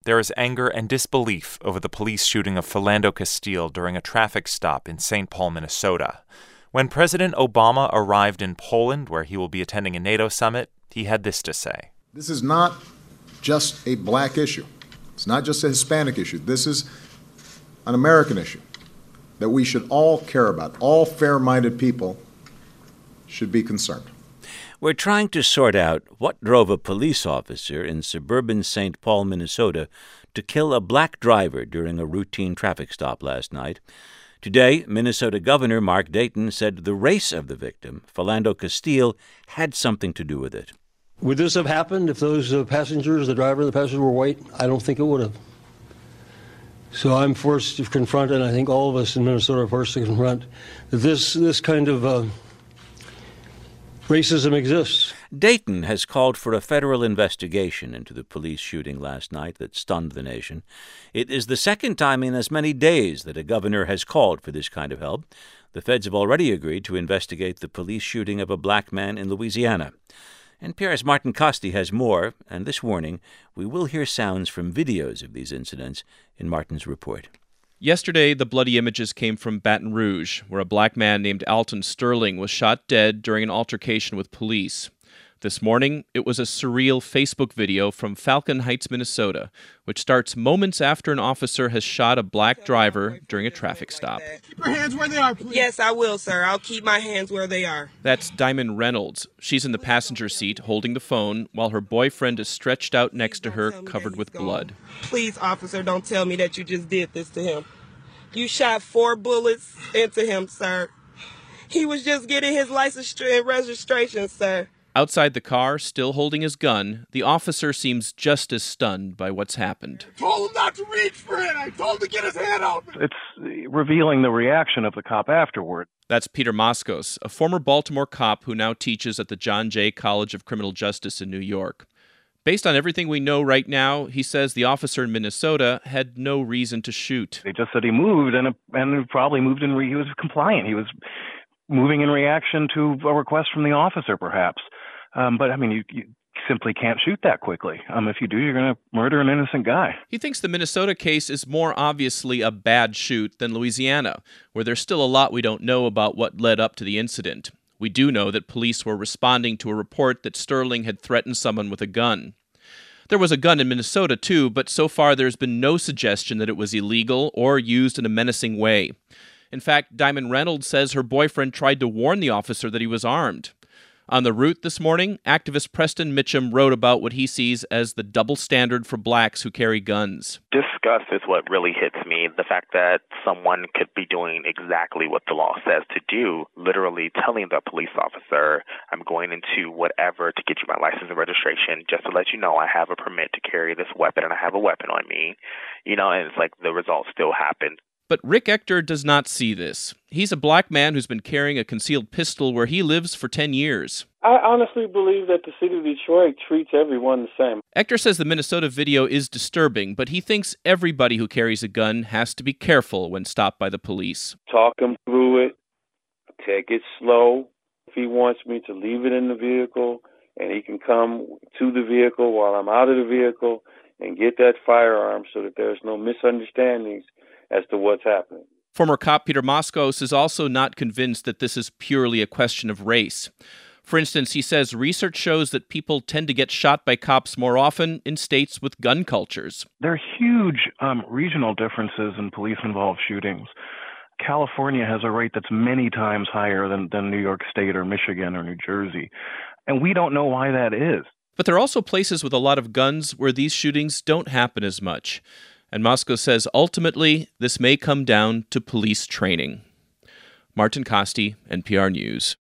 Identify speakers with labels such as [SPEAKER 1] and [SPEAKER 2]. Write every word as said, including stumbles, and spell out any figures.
[SPEAKER 1] there is anger and disbelief over the police shooting of Philando Castile during a traffic stop in Saint Paul, Minnesota. When President Obama arrived in Poland, where he will be attending a NATO summit, he had this to say.
[SPEAKER 2] This is not just a black issue. It's not just a Hispanic issue. This is an American issue that we should all care about. All fair-minded people should be concerned.
[SPEAKER 3] We're trying to sort out what drove a police officer in suburban Saint Paul, Minnesota, to kill a black driver during a routine traffic stop last night. Today, Minnesota Governor Mark Dayton said the race of the victim, Philando Castile, had something to do with it.
[SPEAKER 4] Would this have happened if those uh, passengers, the driver and the passenger, were white? I don't think it would have. So I'm forced to confront, and I think all of us in Minnesota are forced to confront, that this, this kind of uh, racism exists.
[SPEAKER 3] Dayton has called for a federal investigation into the police shooting last night that stunned the nation. It is the second time in as many days that a governor has called for this kind of help. The feds have already agreed to investigate the police shooting of a black man in Louisiana. N P R's Martin Costi has more, and this morning we will hear sounds from videos of these incidents in Martin's report.
[SPEAKER 5] Yesterday, the bloody images came from Baton Rouge, where a black man named Alton Sterling was shot dead during an altercation with police. This morning, it was a surreal Facebook video from Falcon Heights, Minnesota, which starts moments after an officer has shot a black driver during a traffic stop.
[SPEAKER 6] Keep your hands where they are, please. Yes, I will, sir. I'll keep my hands where they are.
[SPEAKER 5] That's Diamond Reynolds. She's in the passenger seat holding the phone while her boyfriend is stretched out next to her, covered with blood.
[SPEAKER 6] Please, officer, don't tell me that you just did this to him. You shot four bullets into him, sir. He was just getting his license and registration, sir.
[SPEAKER 5] Outside the car, still holding his gun, the officer seems just as stunned by what's happened.
[SPEAKER 6] I told him not to reach for it. I told him to get his hand out.
[SPEAKER 7] It's revealing the reaction of the cop afterward.
[SPEAKER 5] That's Peter Moskos, a former Baltimore cop who now teaches at the John Jay College of Criminal Justice in New York. Based on everything we know right now, he says the officer in Minnesota had no reason to shoot.
[SPEAKER 7] They just said he moved, and and probably moved in. Re- he was compliant. He was moving in reaction to a request from the officer, perhaps. Um, but, I mean, you, you simply can't shoot that quickly. Um, if you do, you're going to murder an innocent guy.
[SPEAKER 5] He thinks the Minnesota case is more obviously a bad shoot than Louisiana, where there's still a lot we don't know about what led up to the incident. We do know that police were responding to a report that Sterling had threatened someone with a gun. There was a gun in Minnesota, too, but so far there's been no suggestion that it was illegal or used in a menacing way. In fact, Diamond Reynolds says her boyfriend tried to warn the officer that he was armed. On the route this morning, activist Preston Mitchum wrote about what he sees as the double standard for blacks who carry guns.
[SPEAKER 8] Disgust is what really hits me. The fact that someone could be doing exactly what the law says to do, literally telling the police officer, I'm going into whatever to get you my license and registration just to let you know I have a permit to carry this weapon and I have a weapon on me. You know, and it's like the result still happened.
[SPEAKER 5] But Rick Ector does not see this. He's a black man who's been carrying a concealed pistol where he lives for ten years.
[SPEAKER 9] I honestly believe that the city of Detroit treats everyone the same.
[SPEAKER 5] Ector says the Minnesota video is disturbing, but he thinks everybody who carries a gun has to be careful when stopped by the police.
[SPEAKER 9] Talk him through it. Take it slow. If he wants me to leave it in the vehicle and he can come to the vehicle while I'm out of the vehicle and get that firearm so that there's no misunderstandings as to what's happening.
[SPEAKER 5] Former cop Peter Moskos is also not convinced that this is purely a question of race. For instance, he says research shows that people tend to get shot by cops more often in states with gun cultures.
[SPEAKER 7] There are huge um, regional differences in police-involved shootings. California has a rate that's many times higher than, than New York State or Michigan or New Jersey, and we don't know why that is.
[SPEAKER 5] But there are also places with a lot of guns where these shootings don't happen as much. And Moskos says ultimately this may come down to police training. Martin Costi, N P R News.